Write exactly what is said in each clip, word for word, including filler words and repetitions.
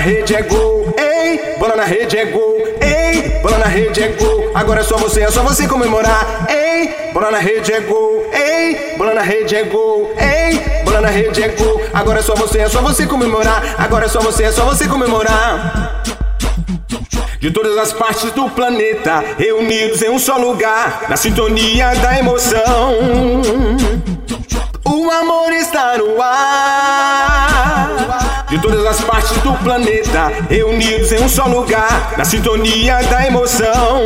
rede é gol, ei, bola na rede é gol, ei, bola na rede é gol. Agora é só você, é só você comemorar, ei, bola na rede é gol, ei, bola na rede é gol, ei, bola na rede é gol. Agora é só você, é só você comemorar, agora é só você, é só você comemorar. De todas as partes do planeta, reunidos em um só lugar, na sintonia da emoção, o amor está no ar. De todas as partes do planeta, reunidos em um só lugar, na sintonia da emoção,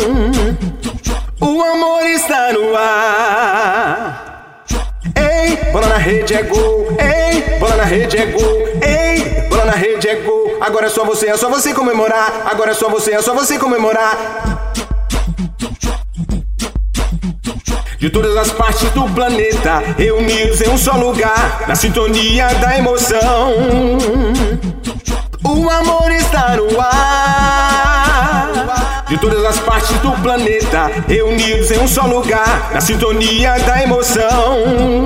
o amor está no ar. Ei, bola na rede é gol, ei, bola na rede é gol, ei, bola na rede é gol. Agora é só você, é só você comemorar, agora é só você, é só você comemorar. De todas as partes do planeta, reunidos em um só lugar, na sintonia da emoção, o amor está no ar. De todas as partes do planeta, reunidos em um só lugar, na sintonia da emoção,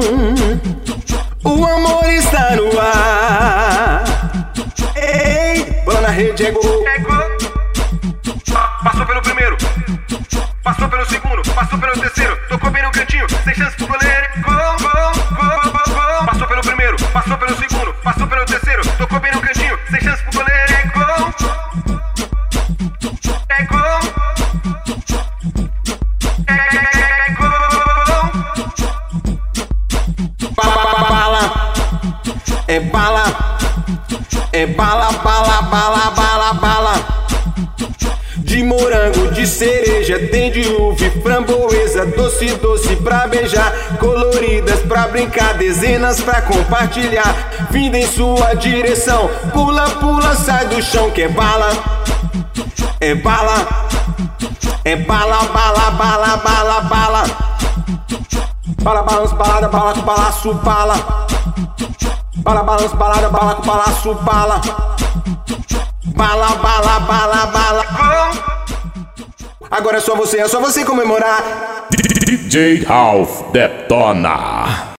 o amor está no ar. Ei, bola na rede é gol, é gol. Passou pelo primeiro, passou pelo segundo, passou pelo terceiro, tocou bem no cantinho, sem chance pro goleiro. Gol, gol, gol, gol, gol. Passou pelo primeiro, passou pelo segundo, passou pelo terceiro, tocou bem no cantinho, sem chance pro goleiro. É gol, é gol, é, é gol. Bala, é bala, é bala, bala, bala, bala, bala. De morango, de cereja, tem de uva e framboesa, doce, doce pra beijar, coloridas pra brincar, dezenas pra compartilhar, vindo em sua direção, pula, pula, sai do chão, que é bala, é bala, é bala, bala, bala, bala, bala, bala, balanço, balada, bala com balaço, bala, bala, balanço, balada, bala com balaço, bala. Bala, bala, bala, bala. Agora é só você, é só você comemorar. D J Ralph detona.